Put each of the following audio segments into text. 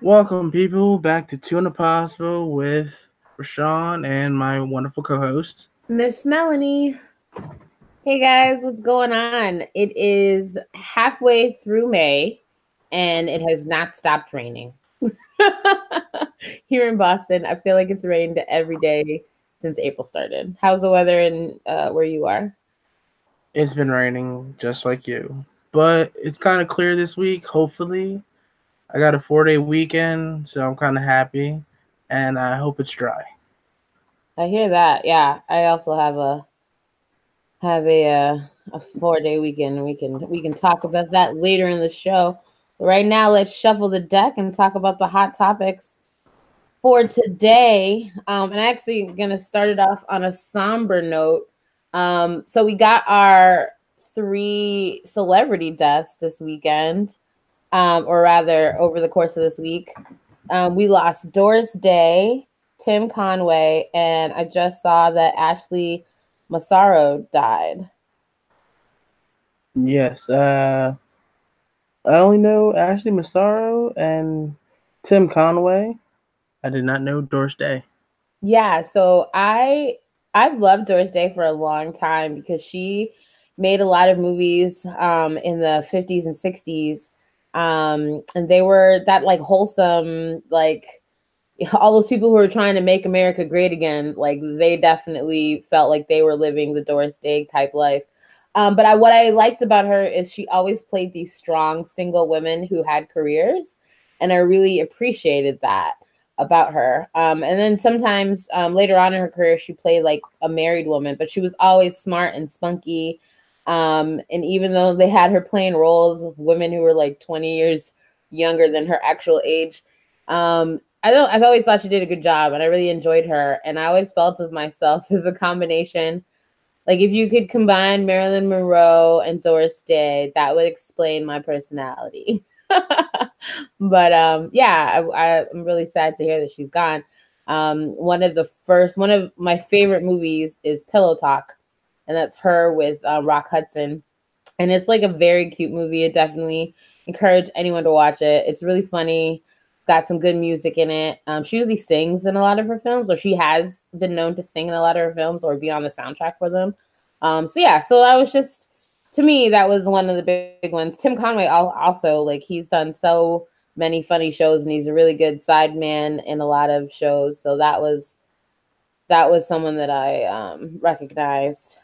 Welcome, people, back to Two and Impossible with Rashawn and my wonderful co-host. Miss Melanie. Hey guys, what's going on? It is halfway through May and it has not stopped raining. Here in Boston, I feel like it's rained every day since April started. How's the weather in where you are? It's been raining just like you, but it's kind of clear this week. Hopefully, I got a 4-day weekend, so I'm kind of happy, and I hope it's dry. I hear that. Yeah, I also have a 4-day weekend. We can talk about that later in the show. But right now, let's shuffle the deck and talk about the hot topics for today. And I'm actually gonna start it off on a somber note. So we got our 3 celebrity deaths this weekend, or rather over the course of this week. We lost Doris Day, Tim Conway, and I just saw that Ashley Massaro died. Yes, I only know Ashley Massaro and Tim Conway. I did not know Doris Day. Yeah, so I've loved Doris Day for a long time because she made a lot of movies in the 50s and 60s. And they were that like wholesome, like all those people who were trying to make America great again, like they definitely felt like they were living the Doris Day type life. But what I liked about her is she always played these strong single women who had careers, and I really appreciated that about her. And then sometimes later on in her career, she played like a married woman, but she was always smart and spunky. And even though they had her playing roles of women who were like 20 years younger than her actual age, I've always thought she did a good job, and I really enjoyed her. And I always felt of myself as a combination. Like if you could combine Marilyn Monroe and Doris Day, that would explain my personality. But yeah, I'm really sad to hear that she's gone. One of my favorite movies is Pillow Talk, and that's her with Rock Hudson, and it's like a very cute movie. I definitely encourage anyone to watch it. It's really funny. Got some good music in it. She usually sings in a lot of her films, or she has been known to sing in a lot of her films, or be on the soundtrack for them. So yeah, so I was just to me that was one of the big ones. Tim Conway also like he's done so many funny shows, and he's a really good side man in a lot of shows. So that was someone that I recognized.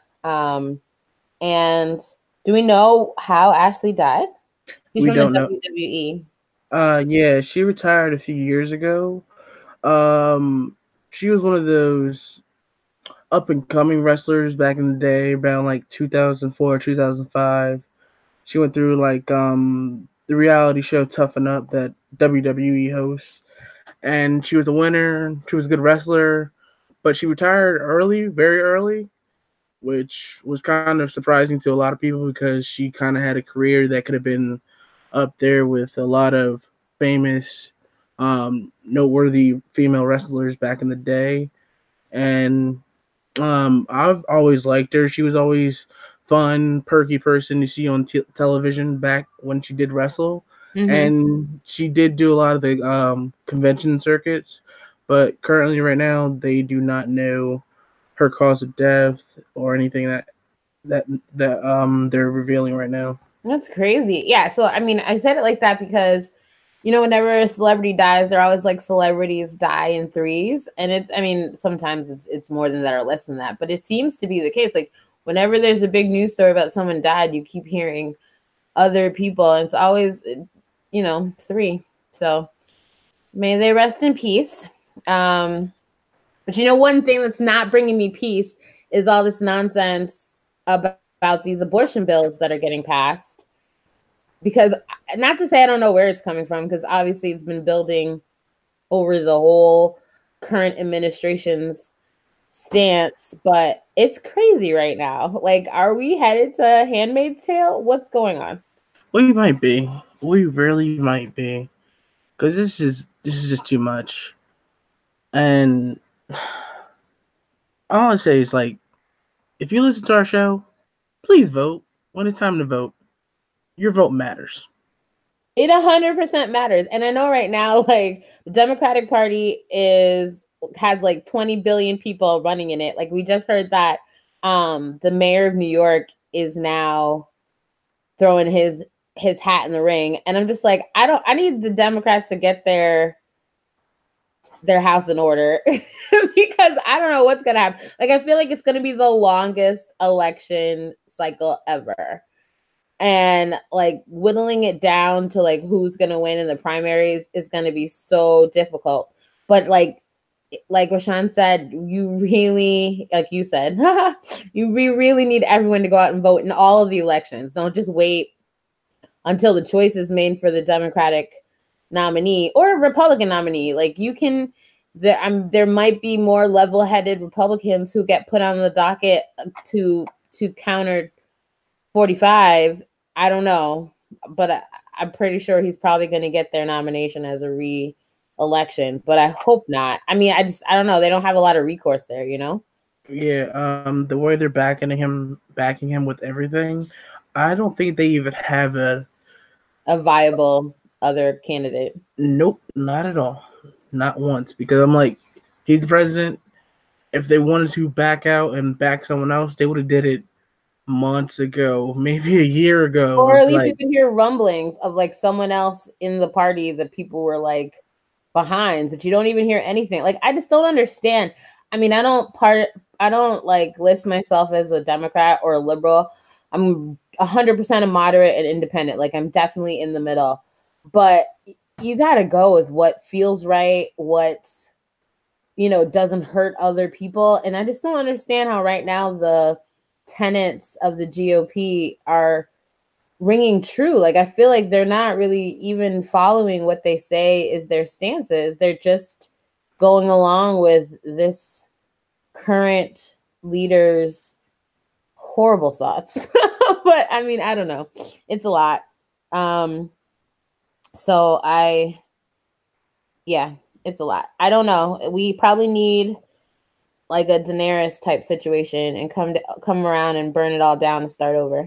And do we know how Ashley died? She's We from the don't know. WWE. Yeah, she retired a few years ago. Um, she was one of those up and coming wrestlers back in the day, around like 2004, 2005. She went through like the reality show Toughen Up that WWE hosts, and she was a winner. She was a good wrestler, but she retired early, very early, which was kind of surprising to a lot of people because she kind of had a career that could have been up there with a lot of famous, noteworthy female wrestlers back in the day. And I've always liked her. She was always fun, perky person to see on television back when she did wrestle, Mm-hmm. and she did do a lot of the convention circuits. But currently, right now, they do not know her cause of death or anything that they're revealing right now. That's crazy. Yeah. So, I mean, I said it like that because, whenever a celebrity dies, they're always like celebrities die in threes. And I mean, sometimes it's more than that or less than that, but it seems to be the case. Like, whenever there's a big news story about someone died, you keep hearing other people, and it's always, three. So, may they rest in peace. Um, but one thing that's not bringing me peace is all this nonsense about these abortion bills that are getting passed. Because not to say I don't know where it's coming from, because obviously it's been building over the whole current administration's stance, but it's crazy right now. Like, are we headed to Handmaid's Tale? What's going on? We might be. We really might be, because this is just too much. And all I say is like, if you listen to our show, please vote when it's time to vote. Your vote matters. It 100% matters. And I know right now, like the Democratic Party has like 20 billion people running in it. Like we just heard that the mayor of New York is now throwing his hat in the ring. And I'm just like, I need the Democrats to get their house in order because I don't know what's gonna happen. Like I feel like it's gonna be the longest election cycle ever. And like whittling it down to like who's gonna win in the primaries is gonna be so difficult. But like Rashawn said, you really, like you said, we really need everyone to go out and vote in all of the elections. Don't just wait until the choice is made for the Democratic nominee or a Republican nominee. Like you can, there might be more level-headed Republicans who get put on the docket to counter 45. I don't know, but I'm pretty sure he's probably going to get their nomination as a re-election. But I hope not. I mean, I don't know. They don't have a lot of recourse there, you know. Yeah, the way they're backing him with everything, I don't think they even have a viable other candidate. Nope, not at all, not once. Because I'm like, he's the president. If they wanted to back out and back someone else, they would have did it months ago, maybe a year ago. Or at least you can hear rumblings of like someone else in the party that people were like behind, but you don't even hear anything. Like I just don't understand. I mean, I don't like list myself as a Democrat or a liberal. I'm 100% a moderate and independent. Like I'm definitely in the middle. But you got to go with what feels right, what's doesn't hurt other people. And I just don't understand how right now the tenets of the GOP are ringing true. Like I feel like they're not really even following what they say is their stances. They're just going along with this current leader's horrible thoughts. But I mean, I don't know. It's a lot. So it's a lot. I don't know. We probably need like a Daenerys type situation and come around and burn it all down and start over.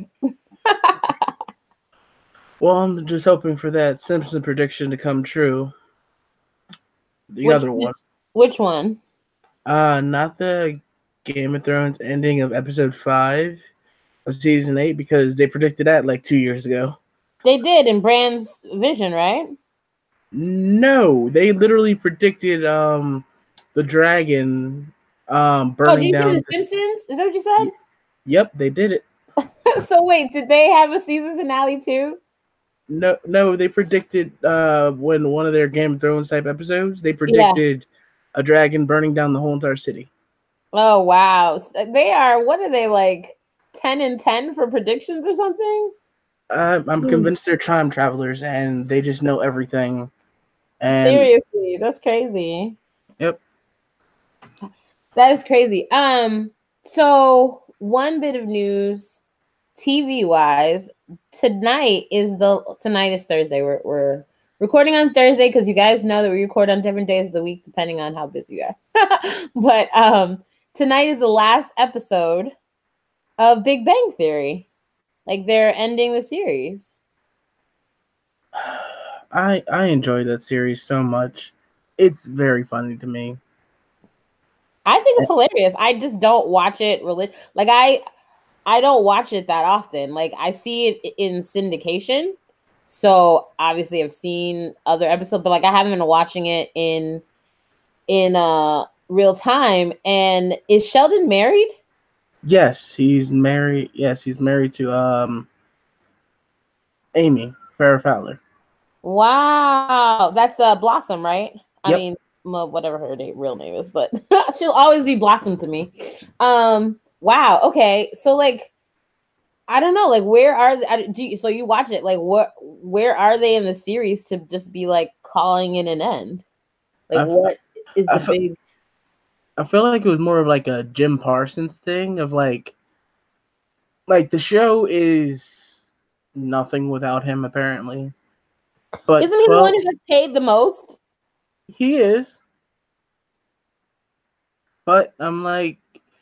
Well, I'm just hoping for that Simpson prediction to come true. The other one. Which one? Not the Game of Thrones ending of episode 5 of season 8, because they predicted that like 2 years ago. They did in Bran's vision, right? No, they literally predicted the dragon burning down. The Simpsons? Is that what you said? Yep, they did it. So wait, did they have a season finale too? No, they predicted when one of their Game of Thrones type episodes, they predicted a dragon burning down the whole entire city. Oh wow. They are, what are they, like 10 and 10 for predictions or something? I'm convinced they're time travelers and they just know everything. And seriously, that's crazy. Yep. That is crazy. So one bit of news, TV wise, tonight is Thursday. We're recording on Thursday because you guys know that we record on different days of the week depending on how busy you are. But tonight is the last episode of Big Bang Theory. Like they're ending the series. I enjoy that series so much. It's very funny to me. I think it's hilarious. I just don't watch it like I don't watch it that often. Like I see it in syndication. So obviously I've seen other episodes, but like I haven't been watching it in real time. And is Sheldon married? Yes, he's married. Yes, he's married to Amy Farrah Fowler. Wow, that's Blossom, right? Yep. I mean, well, whatever her real name is, but she'll always be Blossom to me. Wow. Okay, so like, I don't know, like, where are so you watch it? Like, where are they in the series to just be like calling it an end? Like, what is the big? I feel like it was more of like a Jim Parsons thing of like the show is nothing without him apparently. But isn't he the one who gets paid the most? He is. But I'm like,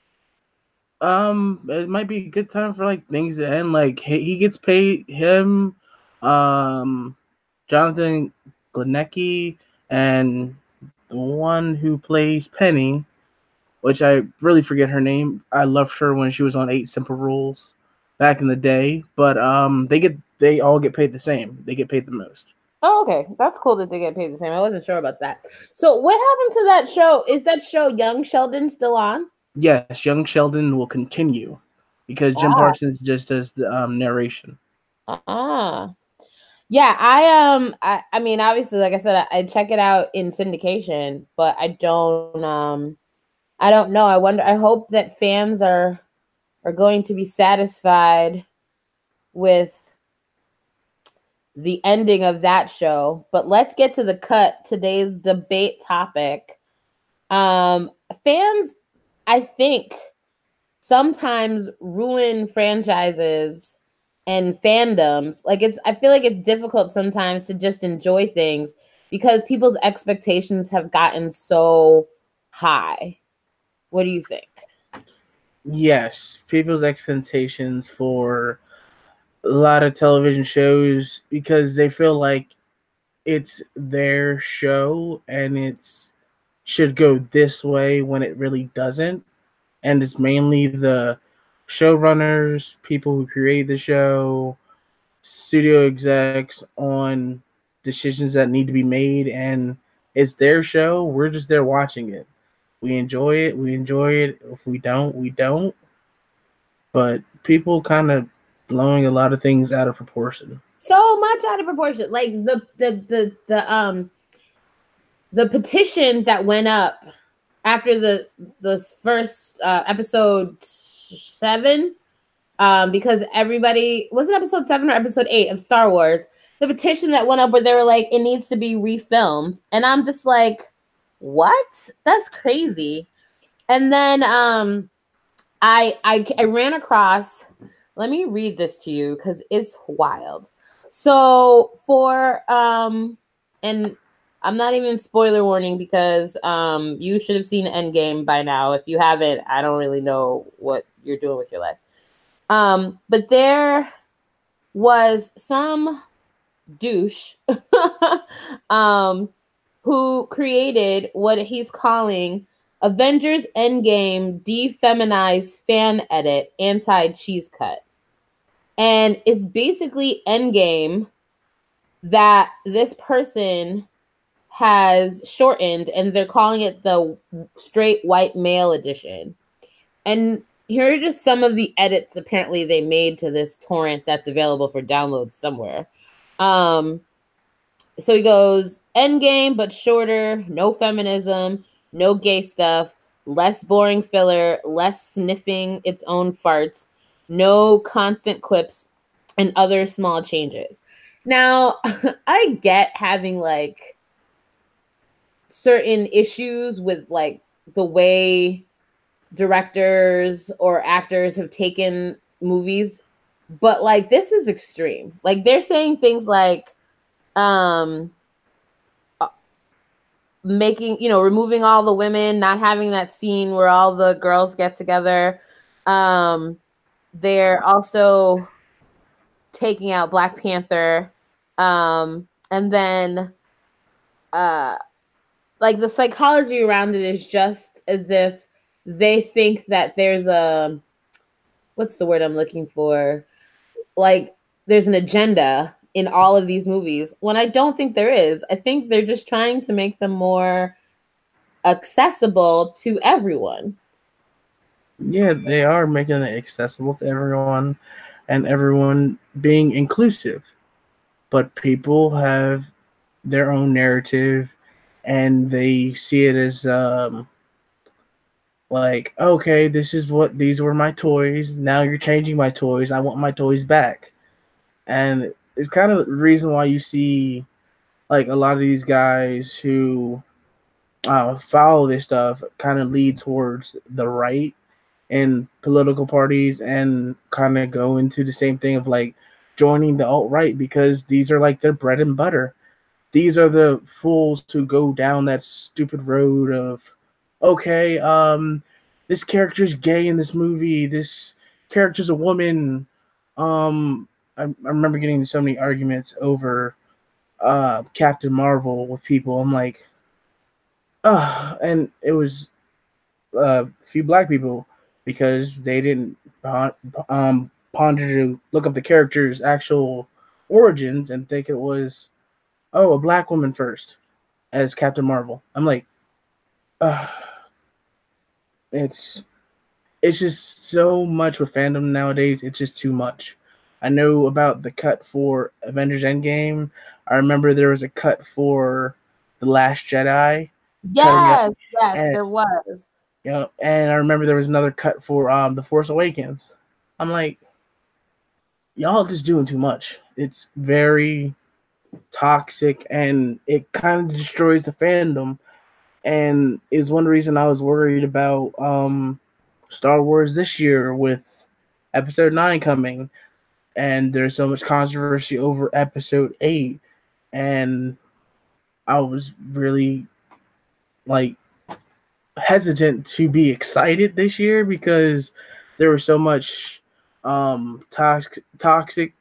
it might be a good time for like things to end. Like he gets paid. Jonathan Glenecki, and the one who plays Penny, which I really forget her name. I loved her when she was on Eight Simple Rules back in the day. But they all get paid the same. They get paid the most. Oh, okay. That's cool that they get paid the same. I wasn't sure about that. So what happened to that show? Is that show Young Sheldon still on? Yes, Young Sheldon will continue because Jim Ah. Parsons just does the narration. Ah. Yeah, I mean obviously like I said I check it out in syndication, but I don't know. I hope that fans are going to be satisfied with the ending of that show. But let's get to the cut, today's debate topic. Fans, I think, sometimes ruin franchises and fandoms. I feel like it's difficult sometimes to just enjoy things because people's expectations have gotten so high. What do you think? Yes, people's expectations for a lot of television shows because they feel like it's their show and it's should go this way when it really doesn't. And it's mainly the showrunners, people who create the show, studio execs on decisions that need to be made, and it's their show. We're just there watching it. We enjoy it. We enjoy it. If we don't, we don't. But people kind of blowing a lot of things out of proportion. So much out of proportion. Like the petition that went up after the first episode 7, because everybody was it episode 7 or episode 8 of Star Wars, the petition that went up where they were like it needs to be refilmed, and I'm just like, what? That's crazy. And then I ran across, let me read this to you because it's wild. So and I'm not even spoiler warning because you should have seen Endgame by now. If you haven't, I don't really know what you're doing with your life. But there was some douche who created what he's calling Avengers Endgame defeminized fan edit anti-cheese cut. And it's basically Endgame that this person has shortened, and they're calling it the straight white male edition. And here are just some of the edits apparently they made to this torrent that's available for download somewhere. So he goes, Endgame, but shorter, no feminism, no gay stuff, less boring filler, less sniffing its own farts, no constant quips, and other small changes. Now, I get having like certain issues with like the way directors or actors have taken movies, but like this is extreme. Like they're saying things like making, removing all the women, not having that scene where all the girls get together. They're also taking out Black Panther. And then like the psychology around it is just as if they think that there's what's the word I'm looking for? Like there's an agenda in all of these movies when I don't think there is. I think they're just trying to make them more accessible to everyone. Yeah, they are making it accessible to everyone and everyone being inclusive. But people have their own narrative and they see it as like, okay, these were my toys. Now you're changing my toys. I want my toys back. And it's kind of the reason why you see like a lot of these guys who follow this stuff kind of lead towards the right in political parties and kind of go into the same thing of like joining the alt-right because these are like their bread and butter. These are the fools who go down that stupid road of, okay, this character's gay in this movie, this character's a woman. I remember getting so many arguments over Captain Marvel with people. I'm like, and it was a few black people because they didn't ponder to look up the character's actual origins and think it was, a black woman first as Captain Marvel. I'm like, uh, it's it's just so much with fandom nowadays. It's just too much. I know about the cut for Avengers Endgame. I remember there was a cut for The Last Jedi. Cutting up, Yes, and there was. and I remember there was another cut for The Force Awakens. I'm like, y'all just doing too much. It's very toxic, and it kind of destroys the fandom. And is one reason I was worried about Star Wars this year with Episode 9 coming, and there's so much controversy over Episode 8, and I was really like hesitant to be excited this year because there was so much toxic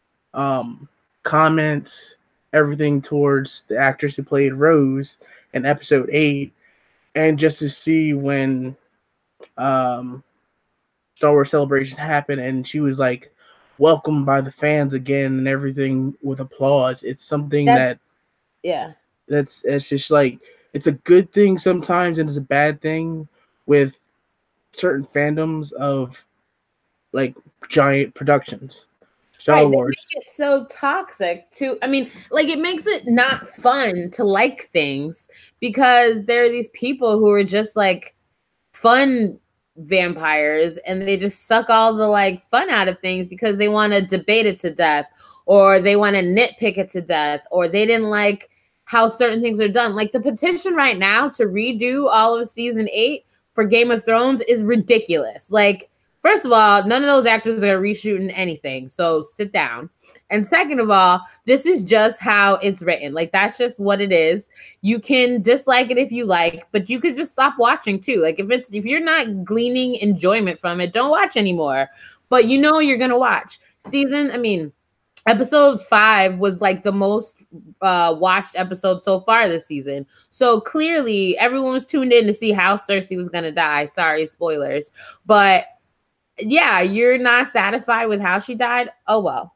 comments, everything towards the actress who played Rose in Episode 8, and just to see when um, Star Wars Celebration happened and she was like welcomed by the fans again and everything with applause. It's something That's yeah. it's just like it's a good thing sometimes and it's a bad thing with certain fandoms of like giant productions. Star Right, they Wars. make it so toxic to I mean, like it makes it not fun to like things because there are these people who are just like fun vampires and they just suck all the like fun out of things because they want to debate it to death or they want to nitpick it to death or they didn't like how certain things are done. Like the petition right now to redo all of season 8 for Game of Thrones is ridiculous. Like, first of all, none of those actors are reshooting anything, so sit down. And second of all, this is just how it's written. Like that's just what it is. You can dislike it if you like, but you could just stop watching too. Like if you're not gleaning enjoyment from it, don't watch anymore. But you know you're gonna watch. Episode 5 was like the most watched episode so far this season. So clearly everyone was tuned in to see how Cersei was gonna die. Sorry, spoilers. But yeah, you're not satisfied with how she died. Oh well.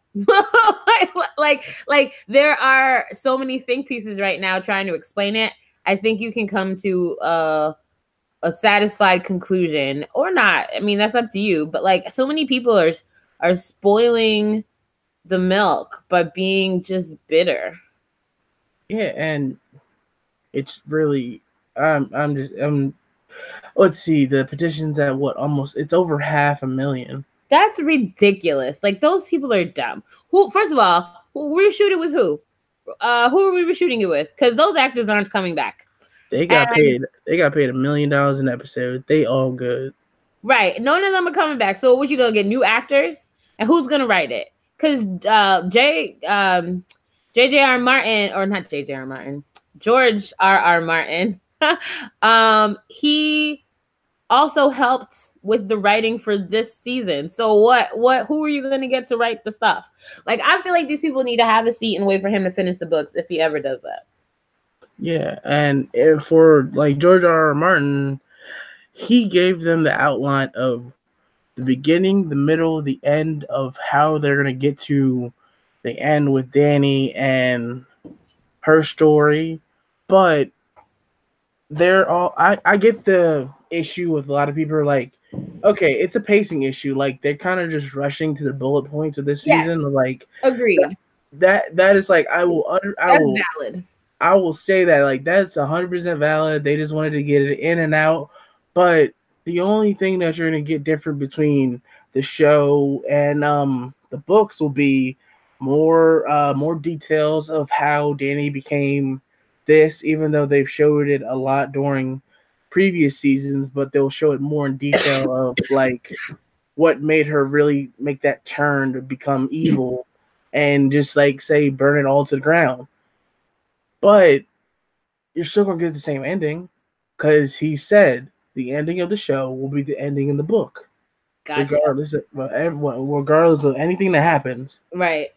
like there are so many think pieces right now trying to explain it. I think you can come to a satisfied conclusion or not. I mean, that's up to you. But like, so many people are spoiling the milk by being just bitter. Yeah, and it's really I'm let's see, the petition's at what, almost, it's over 500,000. That's ridiculous. Like those people are dumb. Who, first of all, we're shooting with who? Who are we shooting it with? Because those actors aren't coming back. They got paid $1 million an episode. They all good. Right. None of them are coming back. So what you gonna get? New actors? And who's gonna write it? Because J.J.R. Martin, or not J.J.R. Martin, George R.R. Martin, he also helped with the writing for this season. So who are you going to get to write the stuff? Like, I feel like these people need to have a seat and wait for him to finish the books if he ever does that. Yeah, and for like George R.R. Martin, he gave them the outline of the beginning, the middle, the end of how they're going to get to the end with Dany and her story. But I get the issue with a lot of people are like, okay, it's a pacing issue. Like they're kind of just rushing to the bullet points of this season. Like, agreed. That is like Valid. I will say that like that's 100% valid. They just wanted to get it in and out. But the only thing that you're gonna get different between the show and the books will be more details of how Dany became this, even though they've showed it a lot during previous seasons, but they'll show it more in detail of like what made her really make that turn to become evil and just like say burn it all to the ground. But you're still gonna get the same ending because he said the ending of the show will be the ending in the book. Gotcha. Regardless of anything that happens. Right.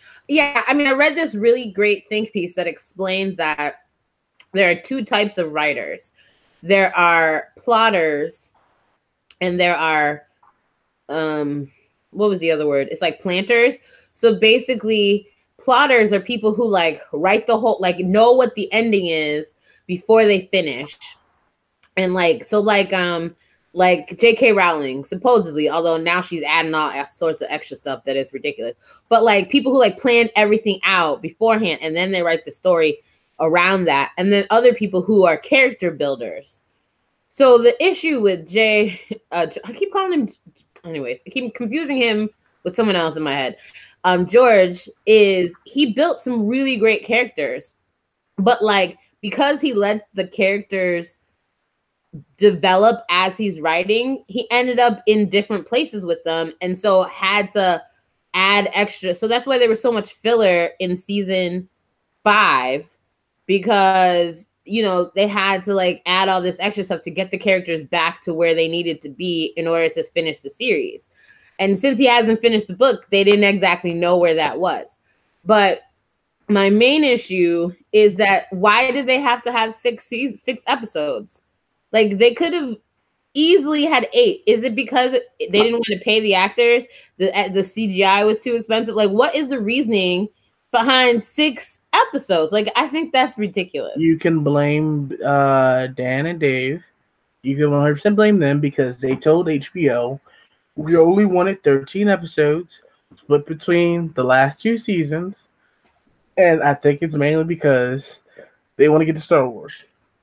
Yeah, I mean, I read this really great think piece that explained that there are two types of writers. There are plotters, and there are what was the other word? It's like planters. So basically, plotters are people who like write the whole, like know what the ending is before they finish. And like J.K. Rowling, supposedly, although now she's adding all sorts of extra stuff that is ridiculous. But like people who like plan everything out beforehand and then they write the story around that. And then other people who are character builders. So the issue with I keep calling him, anyways, I keep confusing him with someone else in my head. George is, he built some really great characters, but like, because he let the characters develop as he's writing, he ended up in different places with them. And so had to add extra. So that's why there was so much filler in season 5, because you know, they had to like add all this extra stuff to get the characters back to where they needed to be in order to finish the series. And since he hasn't finished the book, they didn't exactly know where that was. But my main issue is that why did they have to have 6 episodes? Like they could have easily had 8. Is it because they didn't want to pay the actors? The CGI was too expensive? Like, what is the reasoning behind 6 episodes? Like, I think that's ridiculous. You can blame Dan and Dave. You can 100% blame them because they told HBO we only wanted 13 episodes split between the last 2 seasons. And I think it's mainly because they want to get to Star Wars.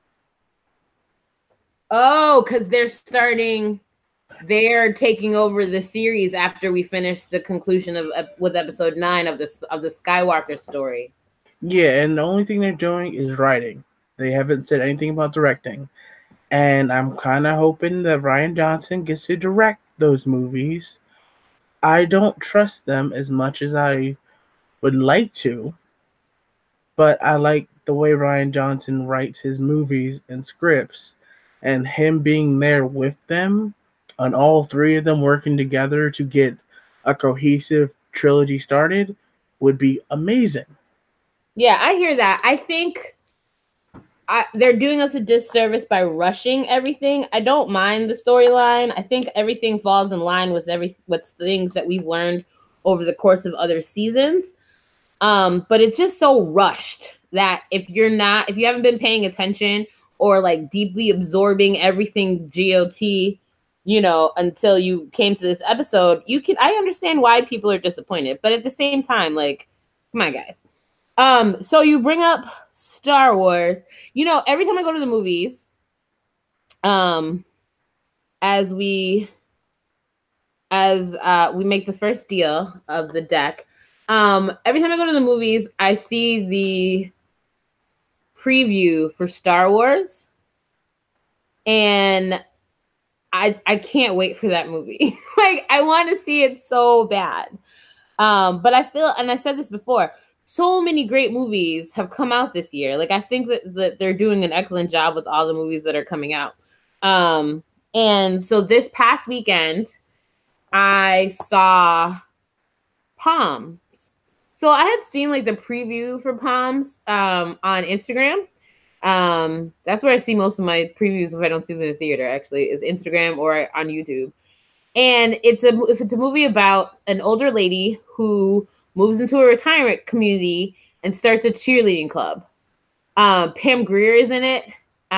Oh, because they're taking over the series after we finish the conclusion with episode 9 of the Skywalker story. Yeah, and the only thing they're doing is writing. They haven't said anything about directing. And I'm kind of hoping that Rian Johnson gets to direct those movies. I don't trust them as much as I would like to, but I like the way Rian Johnson writes his movies and scripts, and him being there with them, and all 3 of them working together to get a cohesive trilogy started would be amazing. Yeah, I hear that. I think they're doing us a disservice by rushing everything. I don't mind the storyline. I think everything falls in line with things that we've learned over the course of other seasons. But it's just so rushed that if you haven't been paying attention or like deeply absorbing everything GOT, you know, until you came to this episode, I understand why people are disappointed. But at the same time, like, come on, guys. So you bring up Star Wars. You know, every time I go to the movies, as we make the first deal of the deck, every time I go to the movies, I see the preview for Star Wars, and I can't wait for that movie. Like, I want to see it so bad. But I feel, and I said this before, so many great movies have come out this year. Like, I think that they're doing an excellent job with all the movies that are coming out. And so this past weekend, I saw Palms. So I had seen like the preview for Palms on Instagram. That's where I see most of my previews if I don't see them in the theater, actually, is Instagram or on YouTube. And it's a movie about an older lady who moves into a retirement community and starts a cheerleading club. Pam Grier is in it.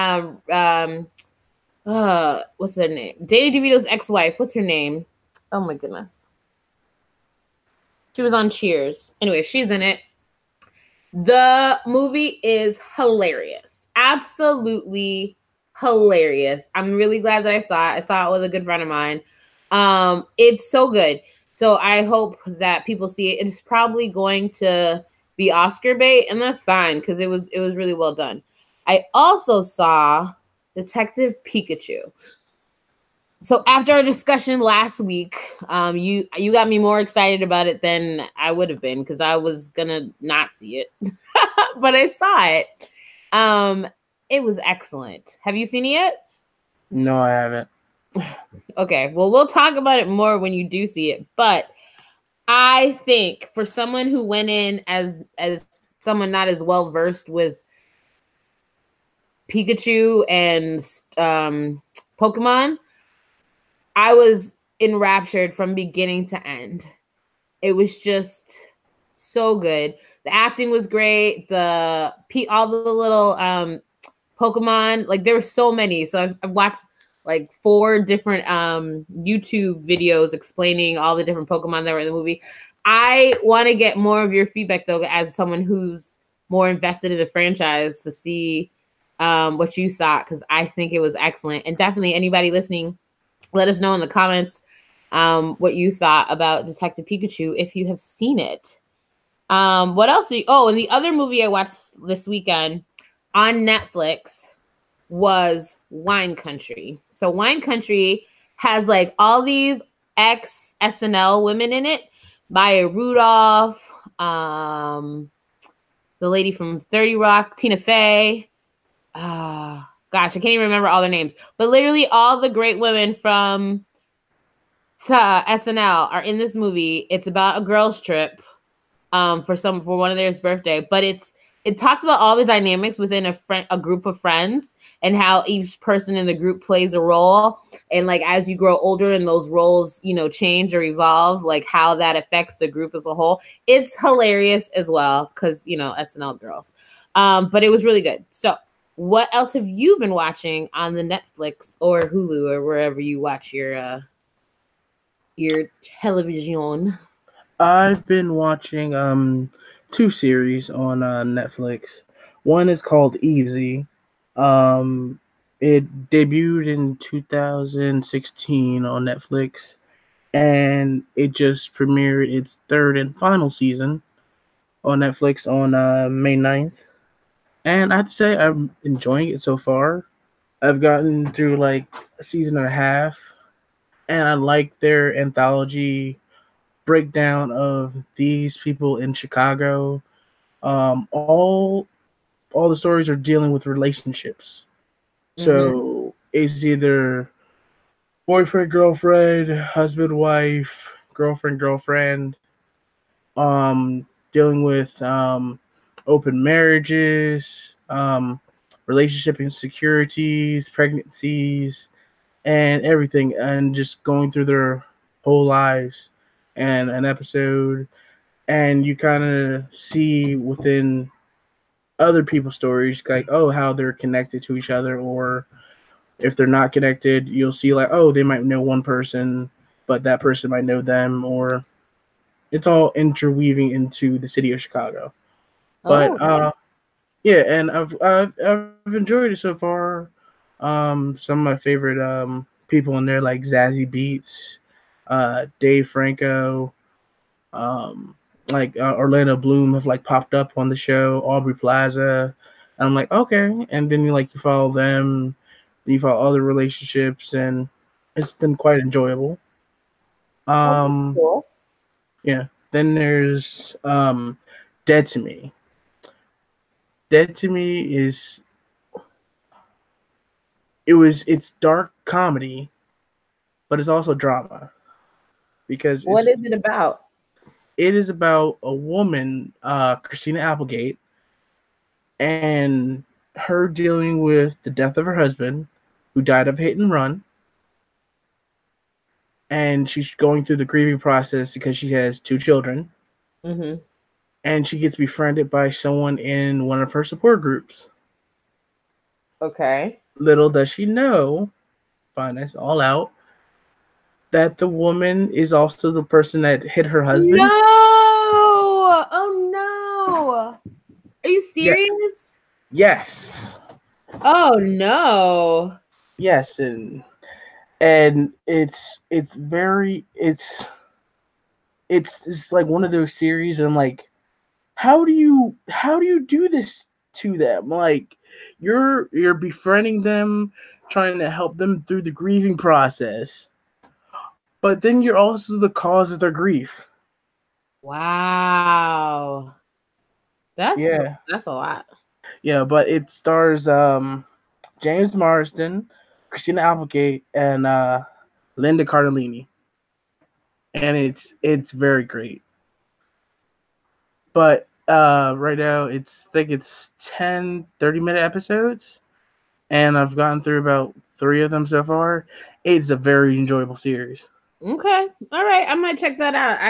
What's her name? Danny DeVito's ex-wife. What's her name? Oh my goodness. She was on Cheers. Anyway, she's in it. The movie is hilarious. Absolutely hilarious. I'm really glad that I saw it. I saw it with a good friend of mine. It's so good. So I hope that people see it. It's probably going to be Oscar bait, and that's fine because it was really well done. I also saw Detective Pikachu. So after our discussion last week, you got me more excited about it than I would have been because I was gonna not see it, but I saw it. It was excellent. Have you seen it yet? No, I haven't. Okay, well, we'll talk about it more when you do see it. But I think for someone who went in as someone not as well versed with Pikachu and Pokemon, I was enraptured from beginning to end. It was just so good. The acting was great. All the little Pokemon, like there were so many. So I've watched like 4 different YouTube videos explaining all the different Pokemon that were in the movie. I want to get more of your feedback though, as someone who's more invested in the franchise, to see what you thought, because I think it was excellent. And definitely anybody listening, let us know in the comments what you thought about Detective Pikachu if you have seen it. What else? And the other movie I watched this weekend on Netflix was Wine Country. So Wine Country has like all these ex SNL women in it. Maya Rudolph, the lady from 30 Rock, Tina Fey. Gosh, I can't even remember all their names. But literally all the great women from SNL are in this movie. It's about a girls' trip for one of theirs birthday, but it talks about all the dynamics within a group of friends and how each person in the group plays a role, and like as you grow older and those roles change or evolve, like how that affects the group as a whole. It's hilarious as well because SNL girls, but it was really good. So what else have you been watching on the Netflix or Hulu or wherever you watch your television? I've been watching 2 series on Netflix. One is called Easy. Um, it debuted in 2016 on Netflix, and it just premiered its 3rd and final season on Netflix on May 9th. And I have to say, I'm enjoying it so far. I've gotten through like a season and a half, and I like their anthology breakdown of these people in Chicago. All the stories are dealing with relationships. Mm-hmm. So it's either boyfriend, girlfriend, husband, wife, girlfriend, dealing with open marriages, relationship insecurities, pregnancies, and everything, and just going through their whole lives and an episode. And you kind of see within other people's stories, like, oh, how they're connected to each other, or if they're not connected, you'll see like, oh, they might know one person, but that person might know them, or it's all interweaving into the city of Chicago. But Oh, nice. yeah, and I've enjoyed it so far. Some of my favorite people in there, like Zazie Beats, Dave Franco, um, like Orlando Bloom, have like popped up on the show. Aubrey Plaza, and I'm like, okay. And then you follow them, you follow other relationships, and it's been quite enjoyable. Oh, that's Um, cool. yeah. Then there's Dead to Me. Dead to Me is it's dark comedy, but it's also drama because What is it about? it is about a woman, Christina Applegate, and her dealing with the death of her husband, who died of hit and run, and she's going through the grieving process because she has 2 children, Mm-hmm. and she gets befriended by someone in one of her support groups. Okay. Little does she know, find this all out, that the woman is also the person that hit her No! husband. Oh no! Are you Yeah. serious? Yes. Oh no! Yes, and it's very it's just like one of those series, and I'm like, how do you do this to them? Like, you're befriending them, trying to help them through the grieving process, but then you're also the cause of their grief. Wow, that's Yeah, that's a lot. yeah, but it stars James Marsden, Christina Applegate, and Linda Cardellini. and it's very great. But right now I think it's 10 30-minute episodes, and I've gotten through about 3 of them so far. It's a very enjoyable series. Okay. All right. I might check that out.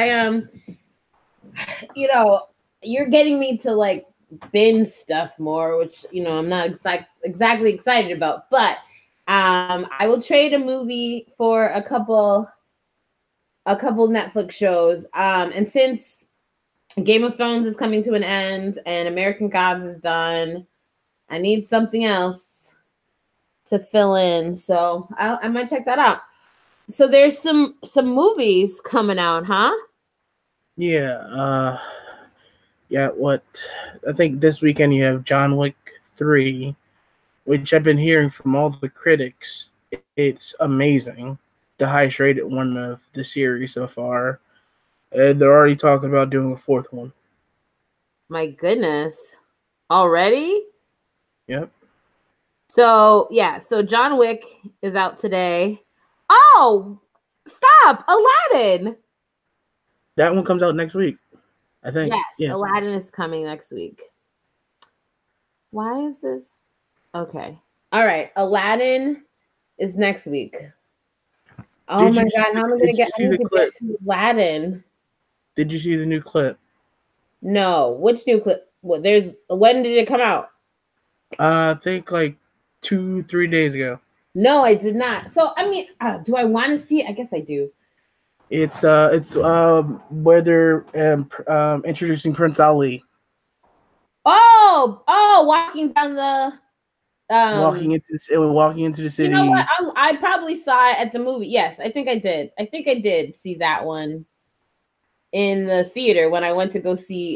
You know, you're getting me to like binge stuff more, which, I'm not exactly excited about, but I will trade a movie for a couple Netflix shows. And since Game of Thrones is coming to an end and American Gods is done, I need something else to fill in. So I might check that out. So there's some movies coming out, huh? Yeah, what I think this weekend you have John Wick 3, which I've been hearing from all the critics. It's amazing. The highest rated one of the series so far. They're already talking about doing a fourth one. My goodness. Already? Yep. So, yeah. So John Wick is out today. Oh, stop. Aladdin. That one comes out next week, I think. Yes, Yeah. Aladdin is coming next week. Why is this? Okay. All right. Aladdin is next week. Oh my God. How am I going to get to Aladdin? Did you see the new clip? No. Which new clip? When did it come out? I think like 2-3 days ago. No, I did not. So, I mean, do I want to see it? I guess I do. It's where they're introducing Prince Ali. Oh, walking down the walking into the city. You know what? I probably saw it at the movie. Yes, I think I did. I think I did see that one in the theater when I went to go see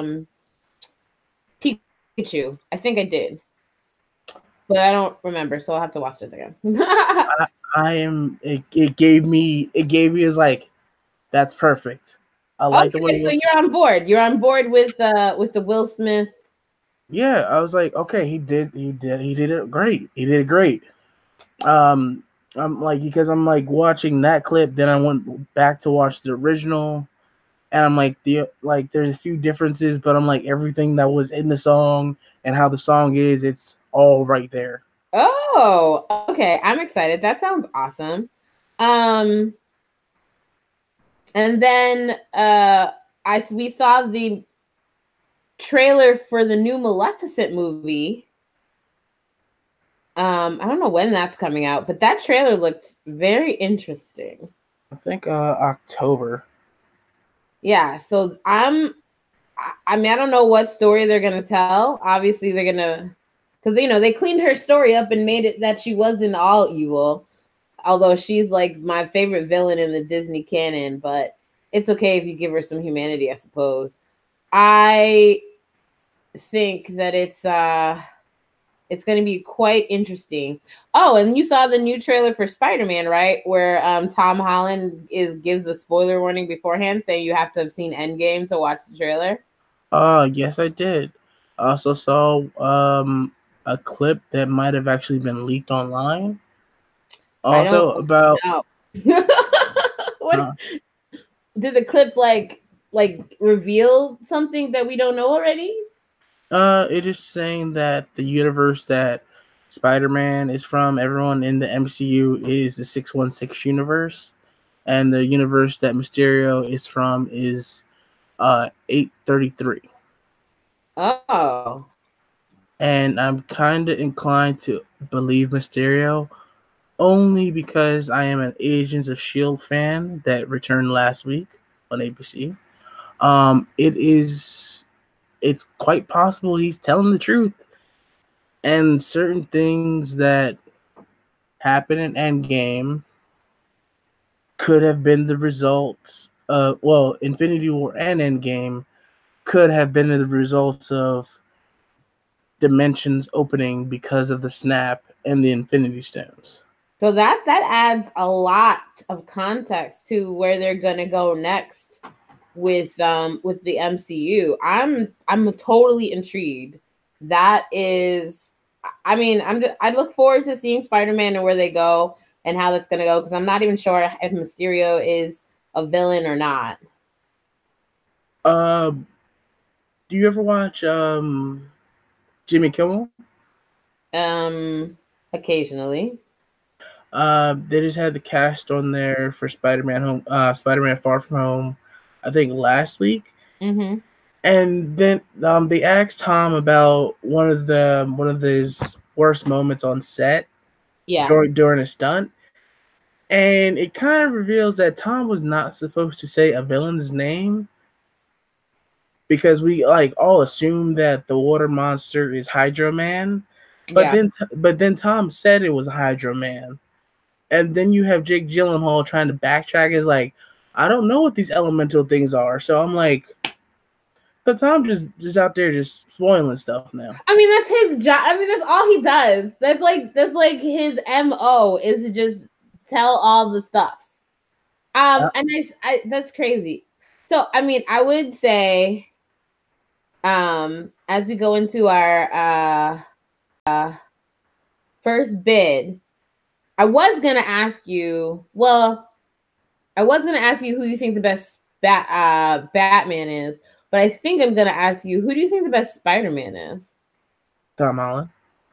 Pikachu. I think I did, but I don't remember, so I'll have to watch it again. It gave me as like, that's perfect. I like the way. So you're on board. You're on board with the Will Smith. Yeah, I was like, okay, he did it great. He did it great. I'm like, because I'm like watching that clip, then I went back to watch the original, and I'm like, there's a few differences, but I'm like, everything that was in the song and how the song is, it's all right there. Oh, okay. I'm excited. That sounds awesome. And then we saw the trailer for the new Maleficent movie. I don't know when that's coming out, but that trailer looked very interesting. I think October. Yeah, so I mean, I don't know what story they're gonna tell. Obviously, they're gonna, because they cleaned her story up and made it that she wasn't all evil. Although she's like my favorite villain in the Disney canon, but it's okay if you give her some humanity, I suppose. I think that it's going to be quite interesting. Oh, and you saw the new trailer for Spider-Man, right? Where Tom Holland gives a spoiler warning beforehand, saying you have to have seen Endgame to watch the trailer. Yes, I did. I also saw a clip that might have actually been leaked online. Also about what did the clip like reveal something that we don't know already? It is saying that the universe that Spider-Man is from, everyone in the MCU, is the 616 universe, and the universe that Mysterio is from is 833. Oh. And I'm kind of inclined to believe Mysterio, only because I am an Agents of S.H.I.E.L.D. fan that returned last week on ABC. It's quite possible he's telling the truth, and certain things that happen in Endgame could have been the results of, Infinity War and Endgame could have been the results of dimensions opening because of the snap and the Infinity Stones. So that adds a lot of context to where they're gonna go next with the MCU. I'm totally intrigued. That is, I mean, I look forward to seeing Spider-Man and where they go and how that's gonna go, because I'm not even sure if Mysterio is a villain or not. Do you ever watch Jimmy Kimmel? Occasionally. They just had the cast on there for Spider-Man Far From Home, I think last week. Mm-hmm. And then they asked Tom about one of his worst moments on set Yeah. during a stunt, and it kind of reveals that Tom was not supposed to say a villain's name because we like all assume that the water monster is Hydro Man, but Yeah. then Tom said it was Hydro Man, and then you have Jake Gyllenhaal trying to backtrack. Is like, I don't know what these elemental things are, so I'm like, but Tom just out there just spoiling stuff now. I mean, that's his job. I mean, that's all he does. That's like his MO is to just tell all the stuffs. And that's crazy. So, I mean, I would say, as we go into our first bid, I was gonna ask you. Well, I was gonna ask you who you think the best Batman is, but I think I'm gonna ask you who do you think the best Spider-Man is? Tom Holland.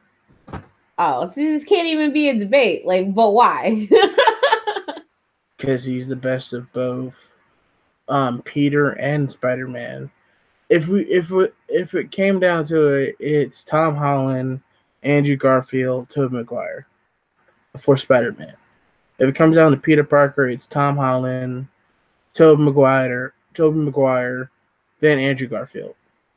Oh, see, this can't even be a debate. Like, but why? Because he's the best of both Peter and Spider-Man. If it came down to it, it's Tom Holland, Andrew Garfield, Tobey Maguire for Spider-Man. If it comes down to Peter Parker, it's Tom Holland, Tobey Maguire, then Andrew Garfield.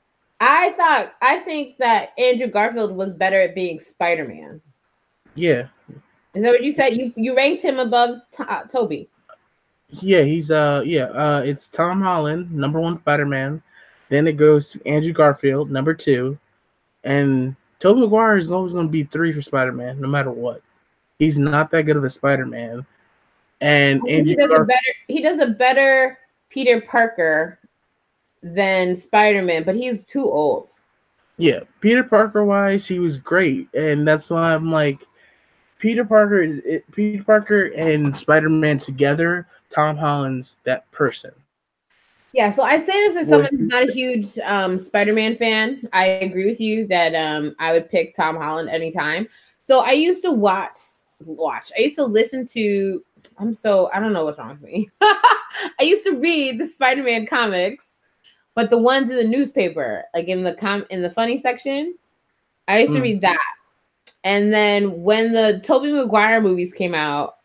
I think that Andrew Garfield was better at being Spider-Man. Yeah. Is that what you said? You ranked him above Tobey. Yeah, it's Tom Holland, number 1 Spider-Man. Then it goes to Andrew Garfield, number 2. And Tobey Maguire is always going to be 3 for Spider-Man, no matter what. He's not that good of a Spider-Man. And he does a better Peter Parker than Spider-Man, but he's too old. Yeah, Peter Parker wise, he was great, and that's why I'm like, Peter Parker and Spider-Man together. Tom Holland's that person. Yeah, so I say this as someone who's not a huge Spider-Man fan. I agree with you that I would pick Tom Holland anytime. So I used to watch. I used to listen to. I don't know what's wrong with me. I used to read the Spider-Man comics, but the ones in the newspaper, like in the funny section, I used to read that. And then when the Tobey Maguire movies came out,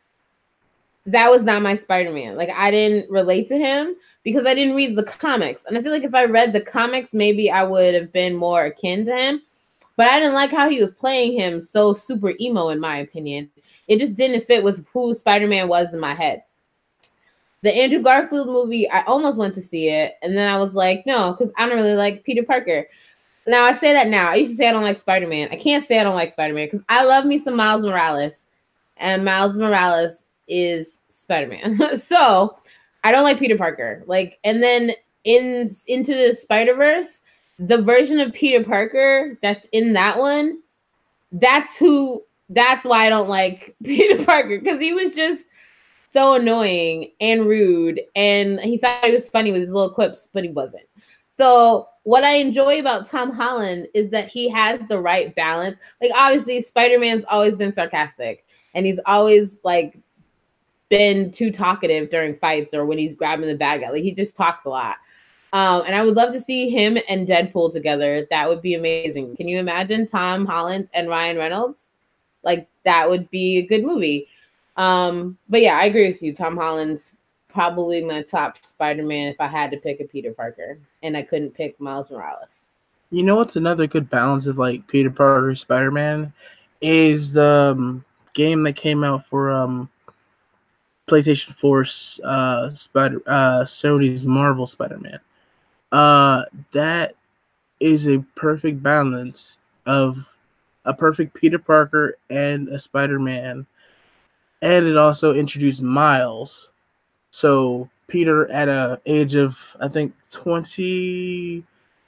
that was not my Spider-Man. Like, I didn't relate to him because I didn't read the comics. And I feel like if I read the comics, maybe I would have been more akin to him. But I didn't like how he was playing him so super emo, in my opinion. It just didn't fit with who Spider-Man was in my head. The Andrew Garfield movie, I almost went to see it. And then I was like, no, because I don't really like Peter Parker. Now, I say that now. I used to say I don't like Spider-Man. I can't say I don't like Spider-Man because I love me some Miles Morales. And Miles Morales is Spider-Man. So I don't like Peter Parker. Like, and then into the Spider-Verse, the version of Peter Parker that's in that one, that's why I don't like Peter Parker, because he was just so annoying and rude, and he thought he was funny with his little quips, but he wasn't. So what I enjoy about Tom Holland is that he has the right balance. Like, obviously, Spider-Man's always been sarcastic, and he's always like been too talkative during fights or when he's grabbing the bad guy. Like, he just talks a lot. And I would love to see him and Deadpool together. That would be amazing. Can you imagine Tom Holland and Ryan Reynolds? Like, that would be a good movie. But yeah, I agree with you. Tom Holland's probably my top Spider-Man if I had to pick a Peter Parker and I couldn't pick Miles Morales. You know what's another good balance of like Peter Parker Spider-Man is the game that came out for PlayStation 4 Sony's Marvel Spider-Man. That is a perfect balance of a perfect Peter Parker and a Spider-Man. And it also introduced Miles. So Peter at a age of, I think, 26,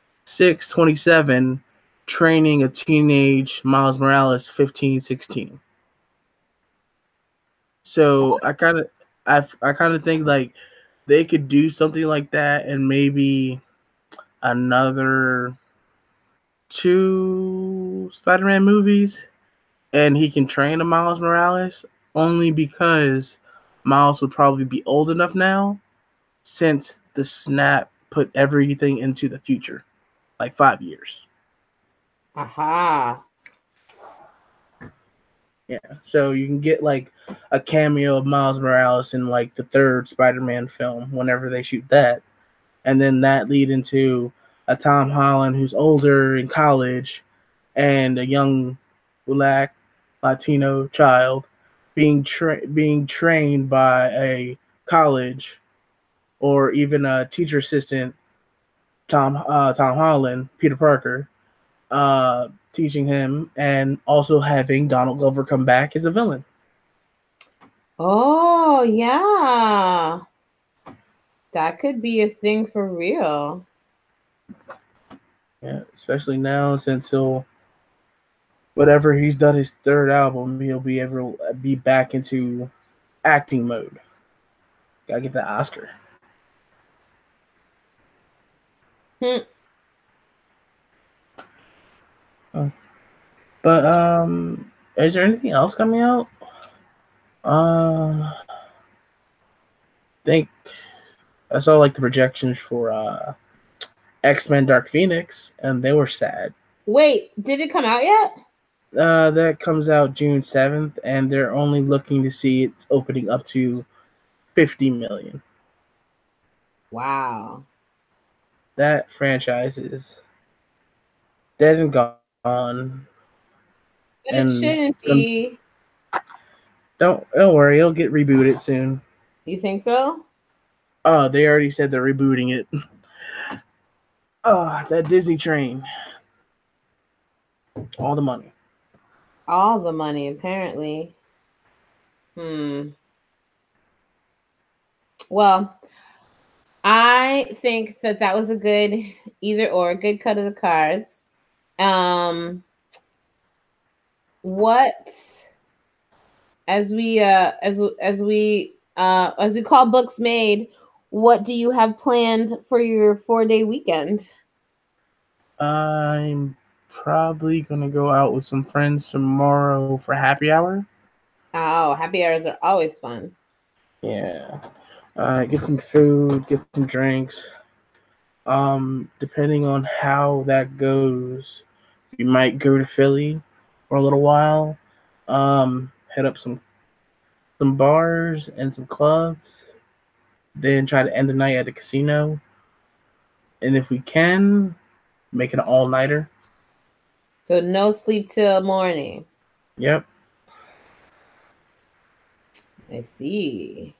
27, training a teenage Miles Morales, 15, 16. So I kind of think like they could do something like that and maybe another two Spider-Man movies, and he can train a Miles Morales, only because Miles would probably be old enough now since the snap put everything into the future, like 5 years. Aha. Yeah, so you can get like a cameo of Miles Morales in like the third Spider-Man film whenever they shoot that, and then that lead into a Tom Holland who's older in college, and a young black Latino child being trained by a college or even a teacher assistant, Tom Holland, Peter Parker, teaching him, and also having Donald Glover come back as a villain. Oh, yeah. That could be a thing for real. Yeah, especially now since he'll whatever he's done his third album, he'll be able to be back into acting mode. Gotta get that Oscar. Hmm. But is there anything else coming out? I think I saw like the projections for X-Men Dark Phoenix, and they were sad. Wait, did it come out yet? That comes out June 7th, and they're only looking to see it's opening up to 50 million. Wow. That franchise is dead and gone. But it And shouldn't be. don't worry, it'll get rebooted soon. You think so? Oh, they already said they're rebooting it. Oh, that Disney train. All the money. All the money, apparently. Well, I think that was a good either or, good cut of the cards. What as we call books made, what do you have planned for your 4-day weekend? I'm probably gonna go out with some friends tomorrow for happy hour. Oh, happy hours are always fun. Yeah. Get some food, get some drinks. Depending on how that goes, we might go to Philly for a little while. Head up some bars and some clubs. Then try to end the night at a casino. And if we can, make it an all-nighter. So no sleep till morning. Yep. I see.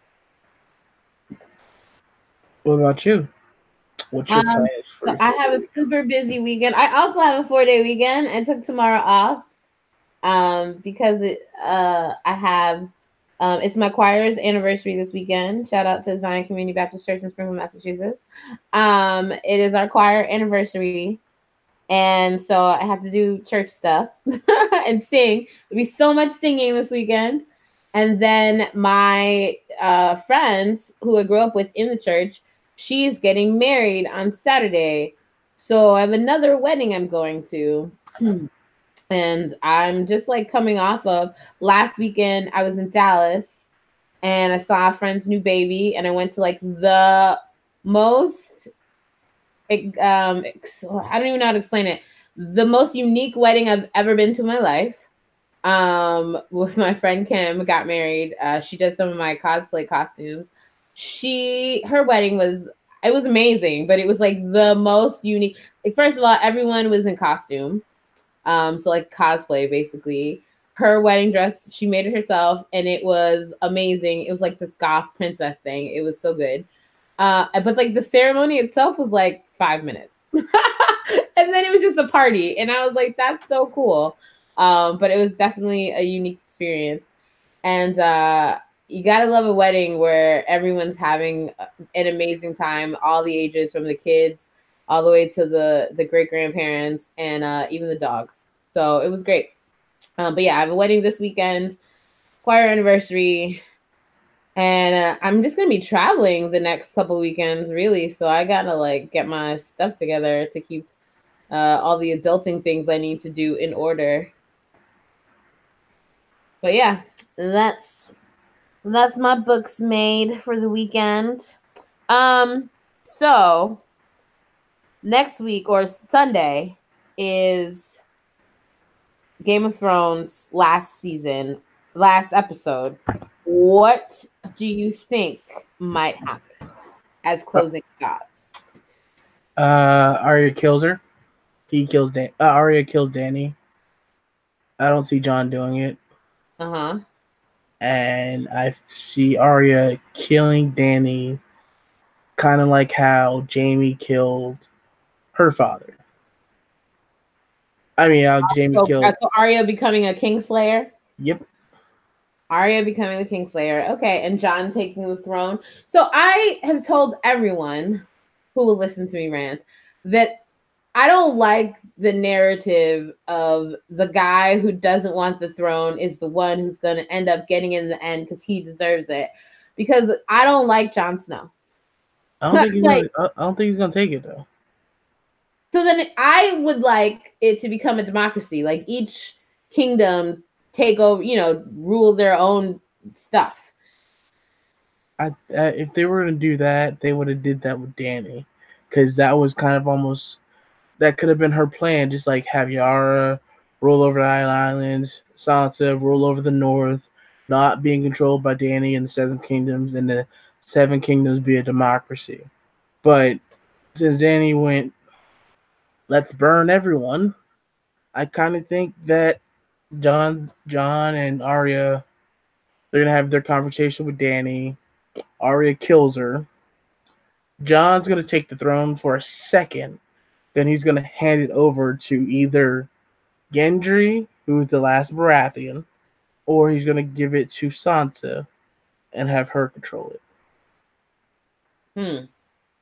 What about you? What's your plans for So your I 4 have a days? super busy weekend. I also have a 4-day weekend. I took tomorrow off because I have it's my choir's anniversary this weekend. Shout out to Zion Community Baptist Church in Springfield, Massachusetts. It is our choir anniversary, and so I have to do church stuff and sing. There'll be so much singing this weekend. And then my friend who I grew up with in the church, she's getting married on Saturday. So I have another wedding I'm going to. And I'm just like coming off of last weekend. I was in Dallas and I saw a friend's new baby, and I went to like the most I don't even know how to explain it. The most unique wedding I've ever been to in my life. With my friend Kim, got married. She does some of my cosplay costumes. Her wedding was amazing, but it was like the most unique. Like, first of all, everyone was in costume. So like cosplay basically. Her wedding dress, she made it herself, and it was amazing. It was like this goth princess thing. It was so good. But like the ceremony itself was like 5 minutes. And then it was just a party. And I was like, that's so cool. But it was definitely a unique experience. And you gotta love a wedding where everyone's having an amazing time, all the ages, from the kids all the way to the great grandparents and even the dog. So it was great. But yeah, I have a wedding this weekend, choir anniversary, And I'm just gonna be traveling the next couple weekends, really. So I gotta like get my stuff together to keep all the adulting things I need to do in order. But yeah, that's my books made for the weekend. So next week or Sunday is Game of Thrones last season, last episode. What do you think might happen as closing shots? Arya kills her. He kills Arya kills Dany. I don't see Jon doing it. Uh-huh. And I see Arya killing Dany, kind of like how Jaime killed her father. I mean, Jaime killed. So Arya becoming a Kingslayer? Yep. Arya becoming the Kingslayer. Okay, and Jon taking the throne. So I have told everyone who will listen to me rant that I don't like the narrative of the guy who doesn't want the throne is the one who's going to end up getting in the end because he deserves it. Because I don't like Jon Snow. I don't think he's gonna take it though. So then I would like it to become a democracy, like each kingdom take over, rule their own stuff. If they were to do that, they would have did that with Dany, because that was kind of almost that could have been her plan. Just like have Yara rule over the Islands, Sansa rule over the North, not being controlled by Dany and the Seven Kingdoms, and the Seven Kingdoms be a democracy. But since Dany went, let's burn everyone, I kind of think that Jon and Arya, they're gonna have their conversation with Dany. Arya kills her. Jon's gonna take the throne for a second. Then he's gonna hand it over to either Gendry, who's the last Baratheon, or he's gonna give it to Sansa and have her control it.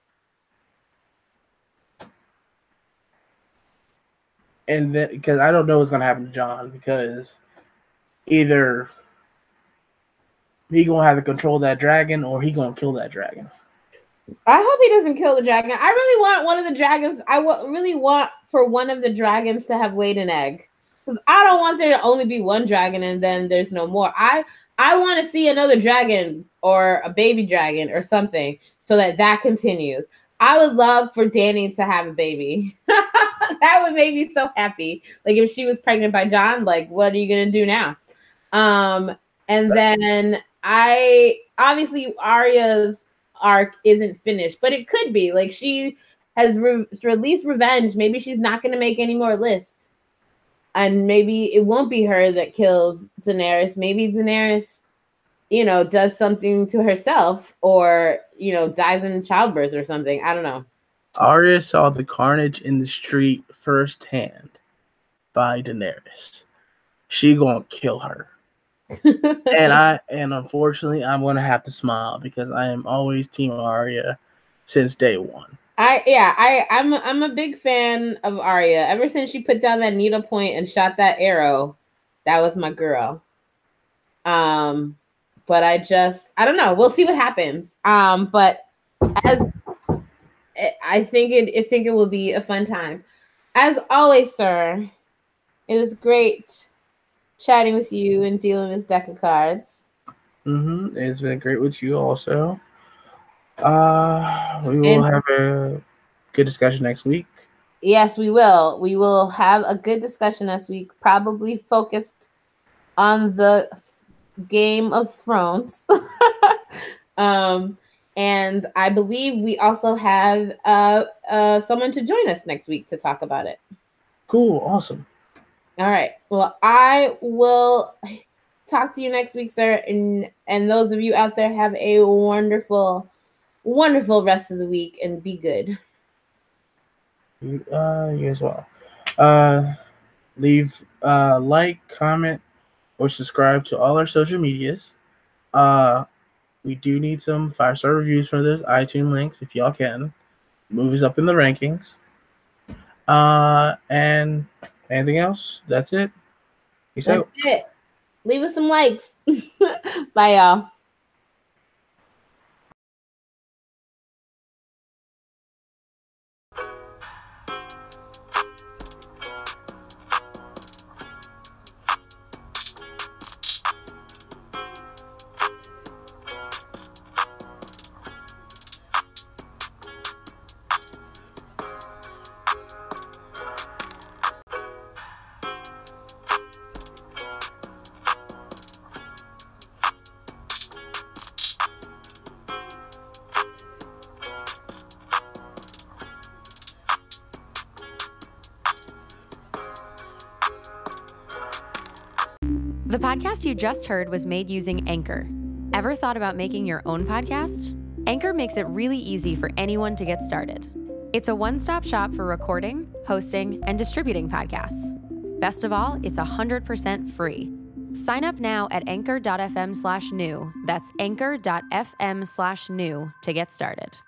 And then, because I don't know what's gonna happen to Jon, because either he gonna have to control that dragon, or he gonna kill that dragon. I hope he doesn't kill the dragon. I really want one of the dragons. Really want for one of the dragons to have laid an egg, because I don't want there to only be one dragon and then there's no more. I want to see another dragon or a baby dragon or something so that continues. I would love for Dany to have a baby. That would make me so happy. Like if she was pregnant by Jon, like what are you gonna do now? And then obviously Arya's arc isn't finished, but it could be like she has released revenge. Maybe she's not going to make any more lists, and maybe it won't be her that kills Daenerys. Maybe Daenerys, does something to herself, or dies in childbirth or something. I don't know. Arya saw the carnage in the street firsthand by Daenerys. She gonna kill her. and unfortunately I'm gonna have to smile because I am always Team Arya since day one. I'm a big fan of Arya. Ever since she put down that needlepoint and shot that arrow, that was my girl. But I don't know. We'll see what happens. But as I think it will be a fun time. As always, sir, it was great chatting with you and dealing this deck of cards. It's been great with you also. We will have a good discussion next week. Yes, we will. We will have a good discussion next week, probably focused on the Game of Thrones. And I believe we also have someone to join us next week to talk about it. Cool. Awesome. All right. Well, I will talk to you next week, sir. And those of you out there, have a wonderful, wonderful rest of the week and be good. You as well. Leave like, comment, or subscribe to all our social medias. We do need some 5-star reviews for this. iTunes links, if y'all can. Move us up in the rankings. And anything else? That's it. That's it. Leave us some likes. Bye, y'all. The podcast you just heard was made using Anchor. Ever thought about making your own podcast? Anchor makes it really easy for anyone to get started. It's a one-stop shop for recording, hosting, and distributing podcasts. Best of all, it's 100% free. Sign up now at anchor.fm/new. That's anchor.fm/new to get started.